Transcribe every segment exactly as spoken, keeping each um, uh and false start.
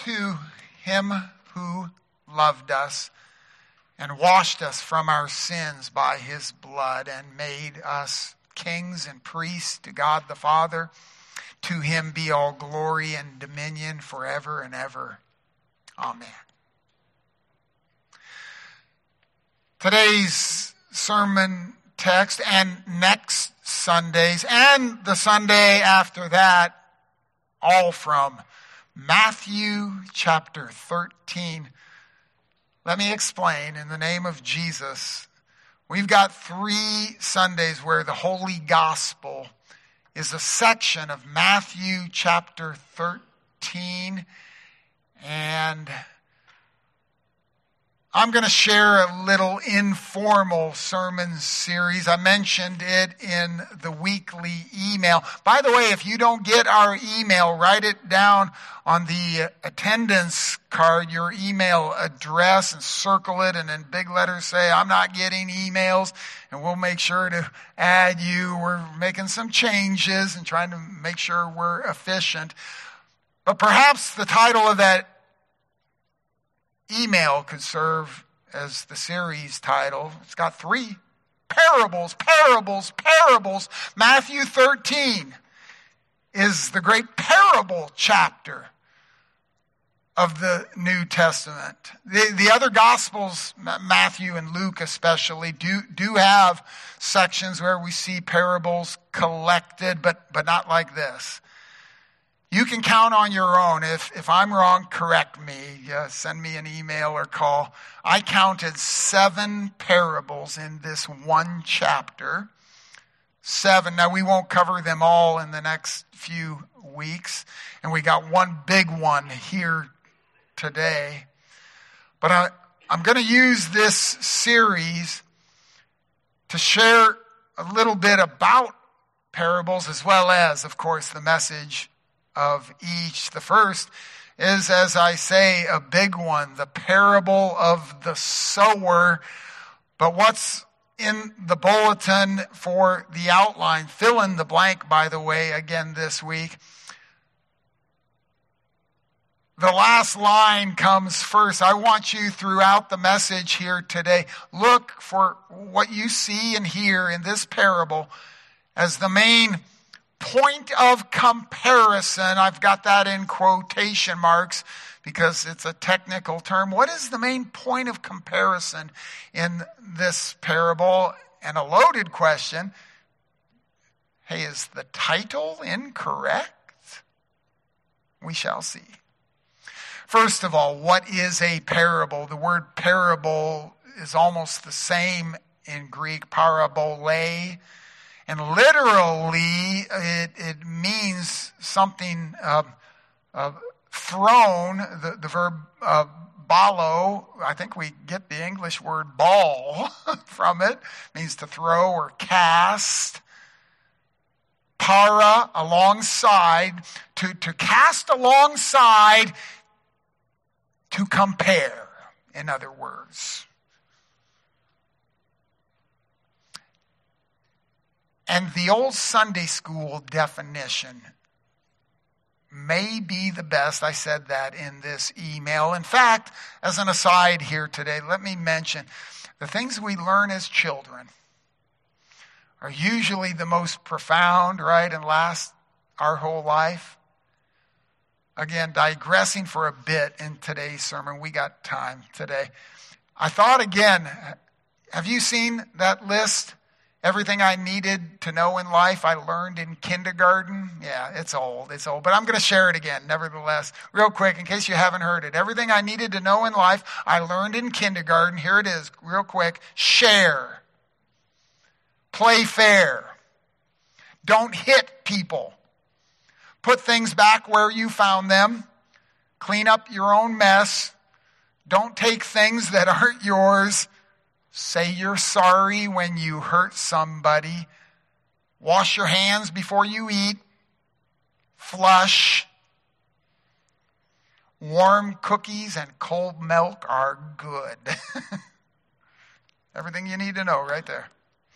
to him who loved us and washed us from our sins by his blood and made us kings and priests to God the Father. To him be all glory and dominion forever and ever. Amen. Today's sermon text and next Sunday's and the Sunday after that, all from Matthew chapter thirteen. Let me explain in the name of Jesus. We've got three Sundays where the Holy Gospel is a section of Matthew chapter thirteen. And I'm going to share a little informal sermon series. I mentioned it in the weekly email. By the way, if you don't get our email, write it down on the attendance card, your email address, and circle it, and in big letters say, I'm not getting emails, and we'll make sure to add you. We're making some changes and trying to make sure we're efficient. But perhaps the title of that email could serve as the series title. It's got three parables, parables, parables. Matthew thirteen is the great parable chapter of the New Testament. The, the other Gospels, Matthew and Luke especially, do, do have sections where we see parables collected, but, but not like this. You can count on your own. If if I'm wrong, correct me. Uh, send me an email or call. I counted seven parables in this one chapter. Seven. Now, we won't cover them all in the next few weeks. And we got one big one here today. But I, I'm going to use this series to share a little bit about parables as well as, of course, the message of each. The first is, as I say, a big one, the parable of the sower. But what's in the bulletin for the outline, fill in the blank, by the way, again this week. The last line comes first. I want you throughout the message here today, look for what you see and hear in this parable as the main point of comparison. I've got that in quotation marks because it's a technical term. What is the main point of comparison in this parable? And a loaded question. Hey, is the title incorrect? We shall see. First of all, what is a parable? The word parable is almost the same in Greek, parabole. And literally, it, it means something uh, uh, thrown. The, the verb uh, balo, I think we get the English word ball from it. It means to throw or cast. Para, alongside. To, to cast alongside, to compare, in other words. And the old Sunday school definition may be the best. I said that in this email. In fact, as an aside here today, let me mention the things we learn as children are usually the most profound, right, and last our whole life. Again, digressing for a bit in today's sermon. We got time today. I thought again, have you seen that list? Everything I needed to know in life, I learned in kindergarten. Yeah, it's old, it's old. But I'm going to share it again, nevertheless, real quick, in case you haven't heard it. Everything I needed to know in life, I learned in kindergarten. Here it is, real quick. Share. Play fair. Don't hit people. Put things back where you found them. Clean up your own mess. Don't take things that aren't yours. Say you're sorry when you hurt somebody. Wash your hands before you eat. Flush. Warm cookies and cold milk are good. Everything you need to know right there.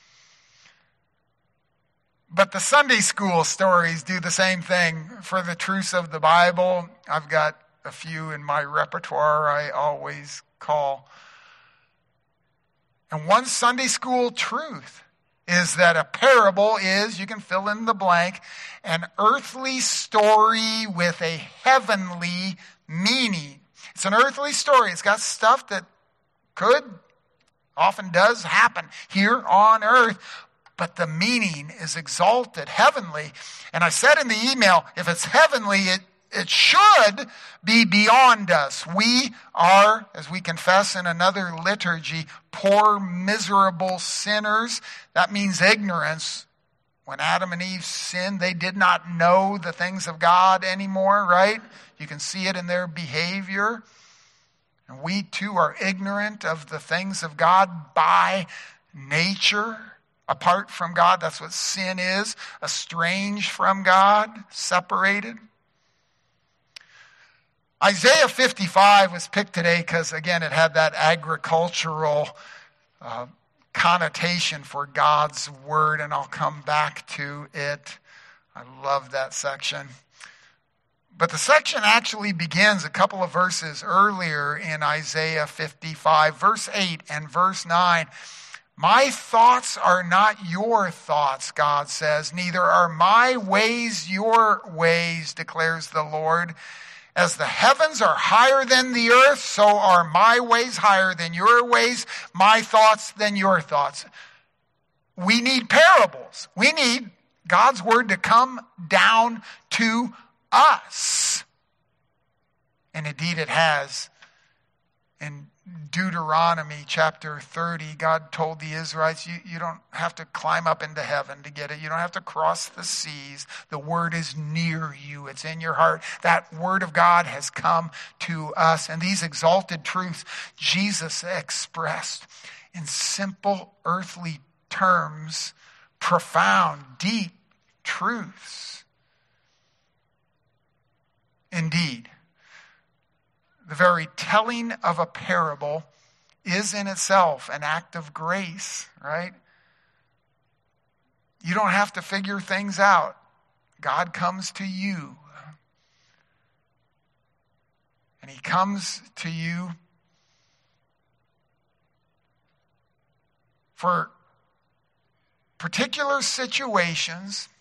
But the Sunday school stories do the same thing. For the truths of the Bible, I've got a few in my repertoire I always call. And one Sunday school truth is that a parable is, you can fill in the blank, an earthly story with a heavenly meaning. It's an earthly story. It's got stuff that could, often does happen here on earth, but the meaning is exalted, heavenly. And I said in the email, if it's heavenly, it It should be beyond us. We are, as we confess in another liturgy, poor, miserable sinners. That means ignorance. When Adam and Eve sinned, they did not know the things of God anymore, right? You can see it in their behavior. And we too are ignorant of the things of God by nature. Apart from God, that's what sin is. Estranged from God, separated. Isaiah fifty-five was picked today because, again, it had that agricultural uh, connotation for God's word, and I'll come back to it. I love that section. But the section actually begins a couple of verses earlier in Isaiah fifty-five, verse eight and verse nine. My thoughts are not your thoughts, God says, neither are my ways your ways, declares the Lord. As the heavens are higher than the earth, so are my ways higher than your ways, my thoughts than your thoughts. We need parables. We need God's word to come down to us. And indeed it has. In Deuteronomy chapter thirty, God told the Israelites, you, you don't have to climb up into heaven to get it. You don't have to cross the seas. The word is near you. It's in your heart. That word of God has come to us. And these exalted truths Jesus expressed in simple earthly terms, profound, deep truths. Indeed, the very telling of a parable is in itself an act of grace, right? You don't have to figure things out. God comes to you. And he comes to you for particular situations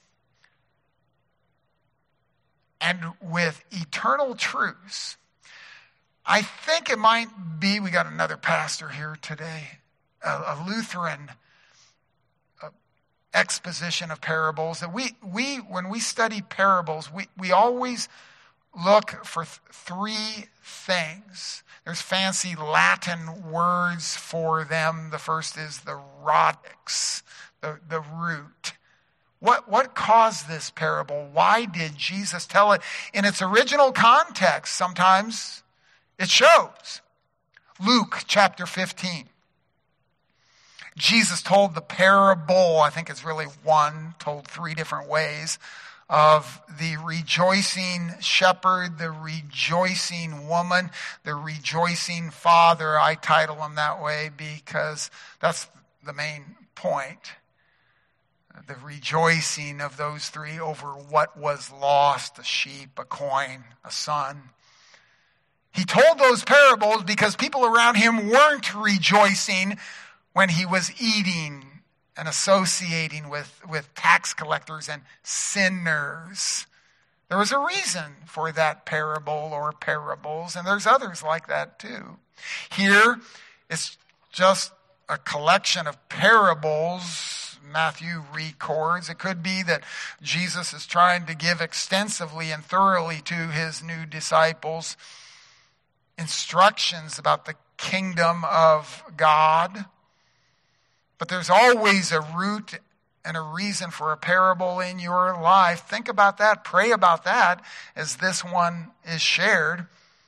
and with eternal truths. I think it might be, we got another pastor here today, a, a Lutheran uh, exposition of parables. That we, we when we study parables, we, we always look for th- three things. There's fancy Latin words for them. The first is the radix, the, the root. What, what caused this parable? Why did Jesus tell it? In its original context, sometimes it shows. Luke chapter fifteen. Jesus told the parable, I think it's really one, told three different ways, of the rejoicing shepherd, the rejoicing woman, the rejoicing father. I title them that way because that's the main point. The rejoicing of those three over what was lost, a sheep, a coin, a son. He told those parables because people around him weren't rejoicing when he was eating and associating with, with tax collectors and sinners. There was a reason for that parable or parables, and there's others like that too. Here, it's just a collection of parables Matthew records. It could be that Jesus is trying to give extensively and thoroughly to his new disciples instructions about the kingdom of God. But there's always a root and a reason for a parable in your life. Think about that. Pray about that as this one is shared.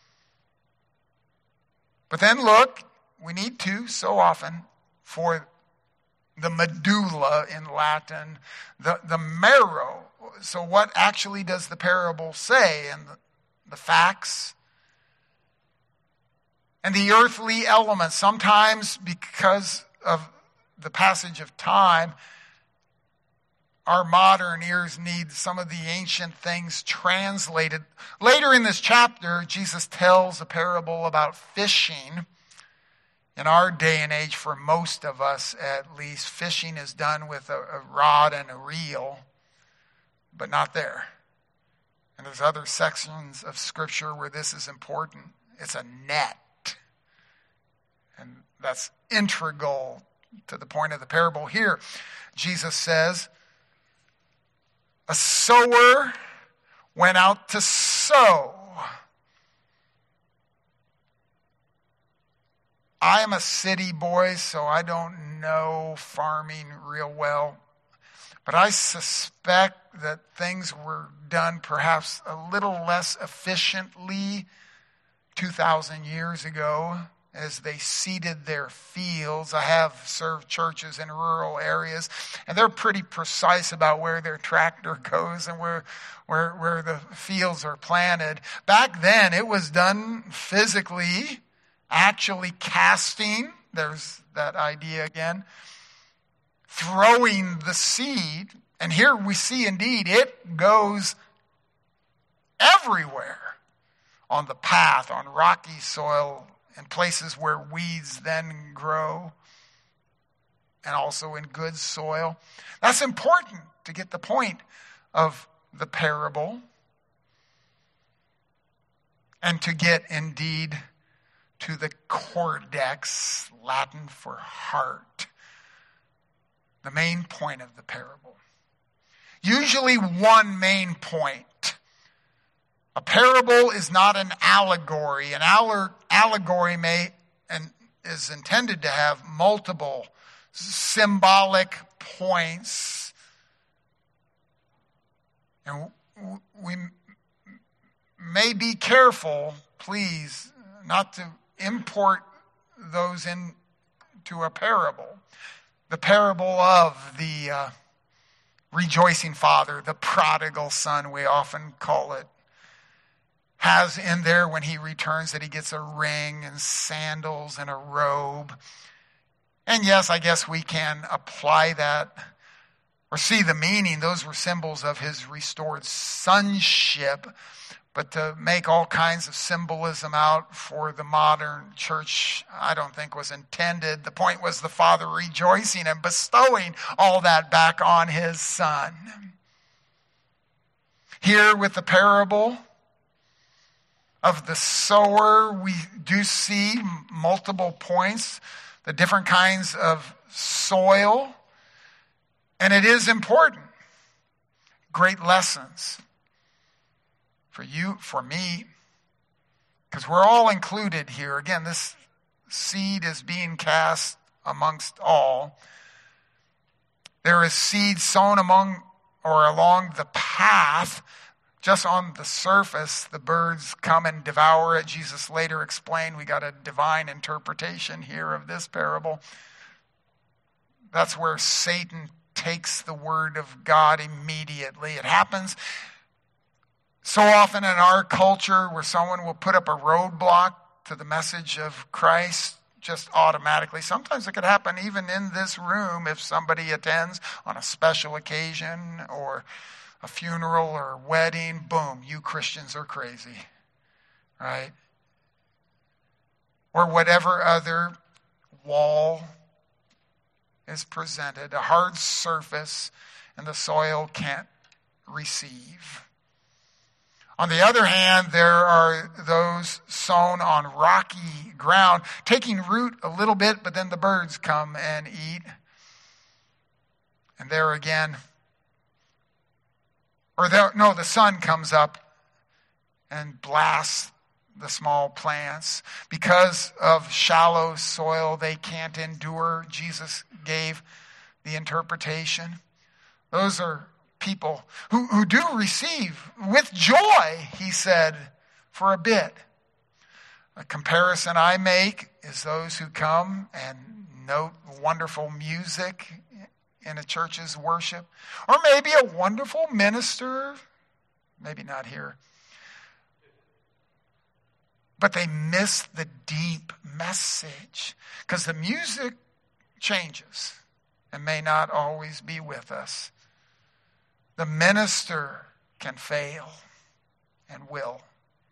But then look, we need to so often for the medulla in Latin, the, the marrow. So what actually does the parable say? And the, the facts and the earthly elements. Sometimes because of the passage of time, our modern ears need some of the ancient things translated. Later in this chapter, Jesus tells a parable about fishing. In our day and age, for most of us at least, fishing is done with a, a rod and a reel, but not there. And there's other sections of Scripture where this is important. It's a net. And that's integral to the point of the parable here. Jesus says, a sower went out to sow. I am a city boy, so I don't know farming real well. But I suspect that things were done perhaps a little less efficiently two thousand years ago as they seeded their fields. I have served churches in rural areas, and they're pretty precise about where their tractor goes and where, where, where the fields are planted. Back then, it was done physically, actually casting, there's that idea again, throwing the seed, and here we see indeed it goes everywhere on the path, on rocky soil, in places where weeds then grow, and also in good soil. That's important to get the point of the parable, and to get indeed to the cordex, Latin for heart, the main point of the parable. Usually one main point. A parable is not an allegory. An allegory may and is intended to have multiple symbolic points. And we may be careful, please, not to import those into a parable. The parable of the uh, rejoicing father, the prodigal son, we often call it, has in there when he returns that he gets a ring and sandals and a robe. And yes, I guess we can apply that or see the meaning. Those were symbols of his restored sonship. But to make all kinds of symbolism out for the modern church, I don't think was intended. The point was the Father rejoicing and bestowing all that back on his Son. Here with the parable of the sower, we do see multiple points, the different kinds of soil. And it is important. Great lessons. For you, for me, because we're all included here. Again, this seed is being cast amongst all. There is seed sown among or along the path, just on the surface. The birds come and devour it. Jesus later explained we got a divine interpretation here of this parable. That's where Satan takes the word of God immediately. It happens so often in our culture where someone will put up a roadblock to the message of Christ just automatically. Sometimes it could happen even in this room if somebody attends on a special occasion or a funeral or a wedding. Boom, you Christians are crazy, right? Or whatever other wall is presented, a hard surface, and the soil can't receive. On the other hand, there are those sown on rocky ground, taking root a little bit, but then the birds come and eat. And there again, or there, no, the sun comes up and blasts the small plants. Because of shallow soil, they can't endure. Jesus gave the interpretation. Those are people who, who do receive with joy, he said, for a bit. A comparison I make is those who come and note wonderful music in a church's worship, or maybe a wonderful minister, maybe not here, but they miss the deep message because the music changes and may not always be with us. The minister can fail and will.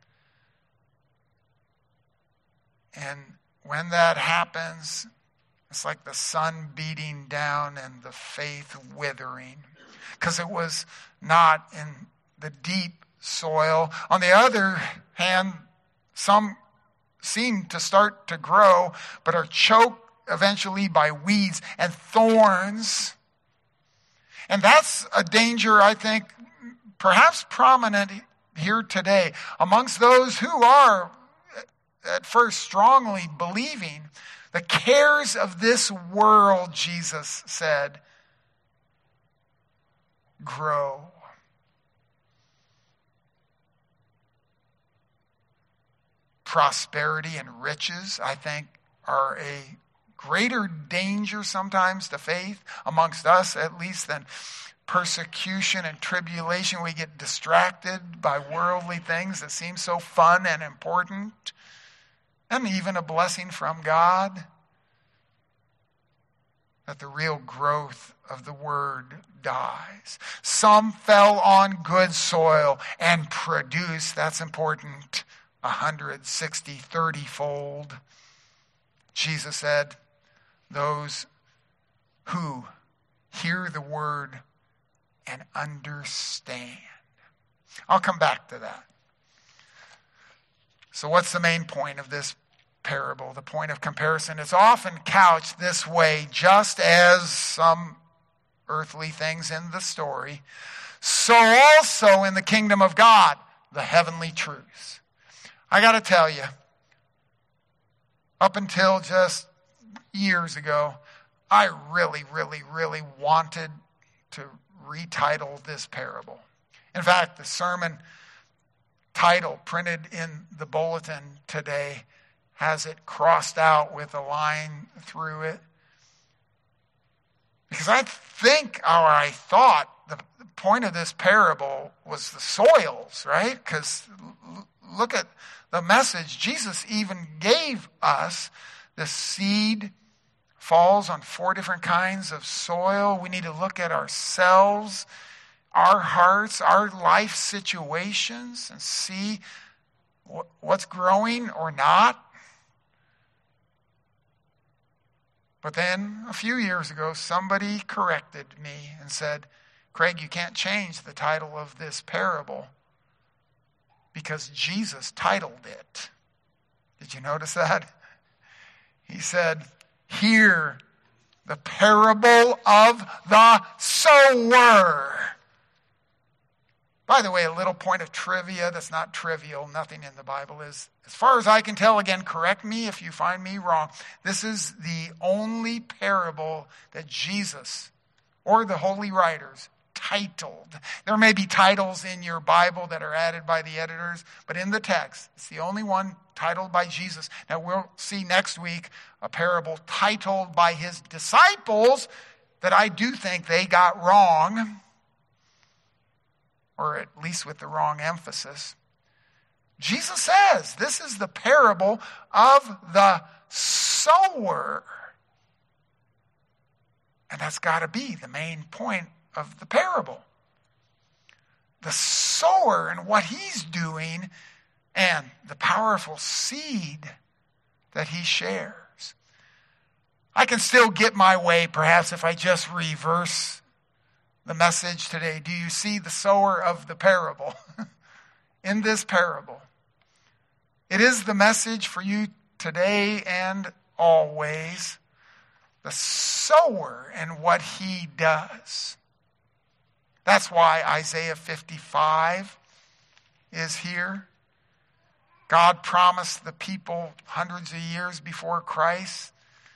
And when that happens, it's like the sun beating down and the faith withering, because it was not in the deep soil. On the other hand, some seem to start to grow, but are choked eventually by weeds and thorns. And that's a danger, I think, perhaps prominent here today amongst those who are at first strongly believing. The cares of this world, Jesus said, grow. Prosperity and riches, I think, are a greater danger sometimes to faith amongst us, at least, than persecution and tribulation. We get distracted by worldly things that seem so fun and important, and even a blessing from God. That the real growth of the word dies. Some fell on good soil and produced, that's important, one hundred sixty, thirty fold. Jesus said, those who hear the word and understand. I'll come back to that. So what's the main point of this parable? The point of comparison. It's often couched this way, just as some earthly things in the story, so also in the kingdom of God, the heavenly truths. I got to tell you, up until just years ago, I really, really, really wanted to retitle this parable. In fact, the sermon title printed in the bulletin today has it crossed out with a line through it. Because I think, or I thought, the, the point of this parable was the soils, right? Because l- look at the message. Jesus even gave us the seed falls on four different kinds of soil. We need to look at ourselves, our hearts, our life situations, and see wh- what's growing or not. But then a few years ago, somebody corrected me and said, Craig, you can't change the title of this parable because Jesus titled it. Did you notice that? He said, hear the parable of the sower. By the way, a little point of trivia that's not trivial, nothing in the Bible is, as far as I can tell, again, correct me if you find me wrong, this is the only parable that Jesus or the holy writers titled. There may be titles in your Bible that are added by the editors, but in the text, it's the only one titled by Jesus. Now we'll see next week a parable titled by his disciples that I do think they got wrong, or at least with the wrong emphasis. Jesus says this is the parable of the sower. And that's got to be the main point of the parable. The sower and what he's doing and the powerful seed that he shares. I can still get my way perhaps if I just reverse the message today. Do you see the sower of the parable? In this parable, it is the message for you today and always. The sower and what he does. That's why Isaiah fifty-five is here. God promised the people hundreds of years before Christ,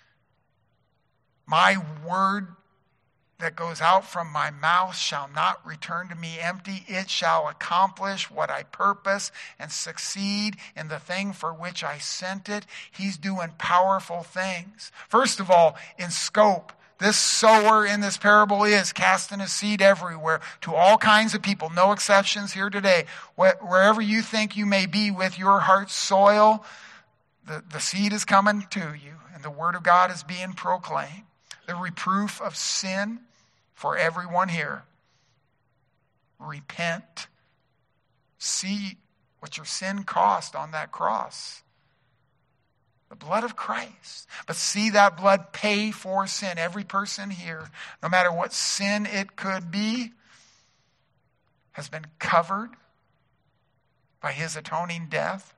my word that goes out from my mouth shall not return to me empty. It shall accomplish what I purpose and succeed in the thing for which I sent it. He's doing powerful things. First of all, in scope, this sower in this parable is casting his seed everywhere to all kinds of people. No exceptions here today. Wherever you think you may be with your heart's soil, the, the seed is coming to you and the word of God is being proclaimed. The reproof of sin for everyone here. repent. See what your sin cost on that cross. The blood of Christ. But see that blood pay for sin. Every person here, no matter what sin it could be, has been covered by his atoning death.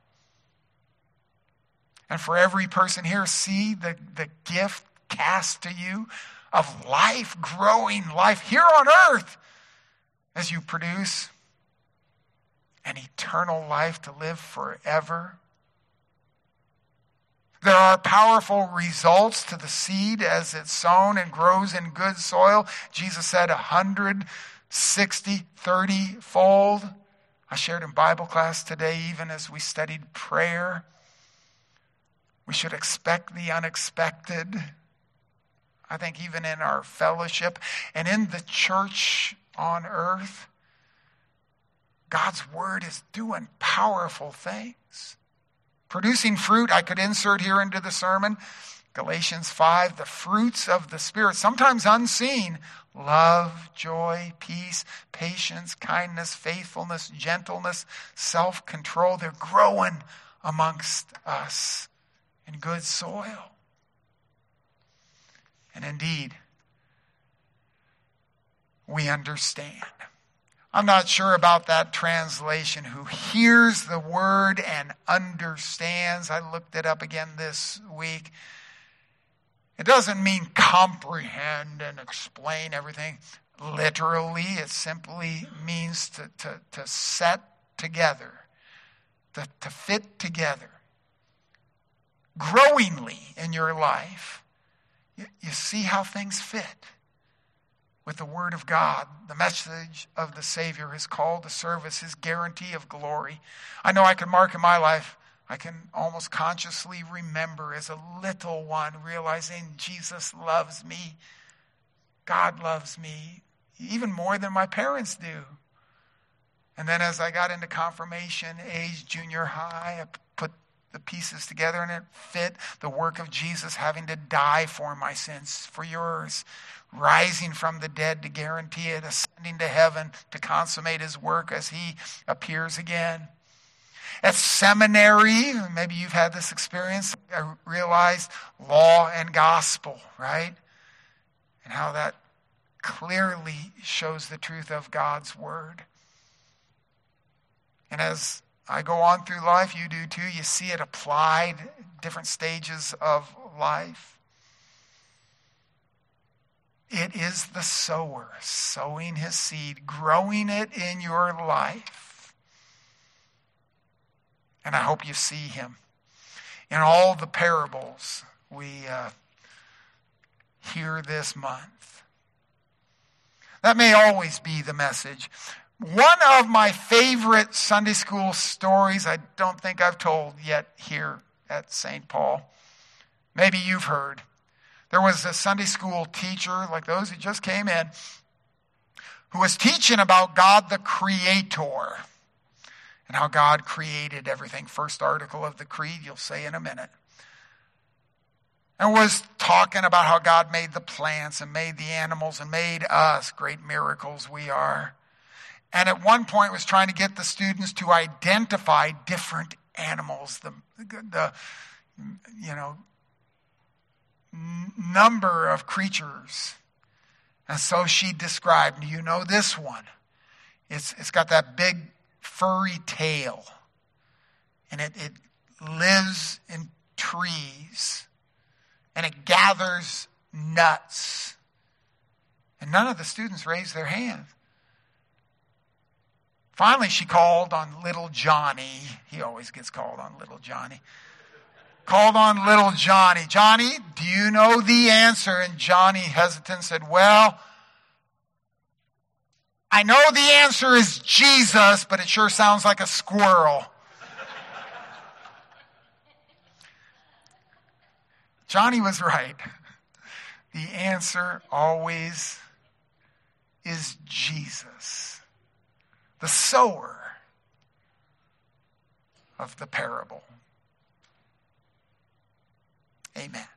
And for every person here, see the, the gift cast to you of life, growing life here on earth as you produce an eternal life to live forever. There are powerful results to the seed as it's sown and grows in good soil. Jesus said one hundred sixty, thirty fold. I shared in Bible class today, even as we studied prayer. We should expect the unexpected. I think even in our fellowship and in the church on earth, God's word is doing powerful things. Producing fruit, I could insert here into the sermon, Galatians five, the fruits of the Spirit, sometimes unseen: love, joy, peace, patience, kindness, faithfulness, gentleness, self-control. They're growing amongst us in good soil. And indeed, we understand. I'm not sure about that translation, who hears the word and understands. I looked it up again this week. It doesn't mean comprehend and explain everything. Literally, it simply means to, to, to set together, to, to fit together. Growingly in your life, you, you see how things fit with the Word of God. The message of the Savior, His call to service, His guarantee of glory. I know I can mark in my life, I can almost consciously remember as a little one realizing Jesus loves me. God loves me even more than my parents do. And then as I got into confirmation age, junior high, I put the pieces together and it fit the work of Jesus having to die for my sins, for yours, rising from the dead to guarantee it, ascending to heaven to consummate his work as he appears again. At seminary, maybe you've had this experience, I realized law and gospel, right? And how that clearly shows the truth of God's word. And as I go on through life, you do too, you see it applied at different stages of life. It is the sower sowing his seed, growing it in your life. And I hope you see him in all the parables we uh, hear this month. That may always be the message. One of my favorite Sunday school stories, I don't think I've told yet here at Saint Paul. Maybe you've heard. There was a Sunday school teacher, like those who just came in, who was teaching about God the Creator and how God created everything. First article of the Creed, you'll say in a minute. And was talking about how God made the plants and made the animals and made us, great miracles we are. And at one point was trying to get the students to identify different animals, the, the you know, number of creatures. And so she described, you know this one. It's it's got that big furry tail. And it, it lives in trees. And it gathers nuts. And none of the students raised their hands. Finally, she called on little Johnny. He always gets called on little Johnny. Called on little Johnny. Johnny, do you know the answer? And Johnny, hesitant, said, well, I know the answer is Jesus, but it sure sounds like a squirrel. Johnny was right. The answer always is Jesus, the sower of the parable. Amen.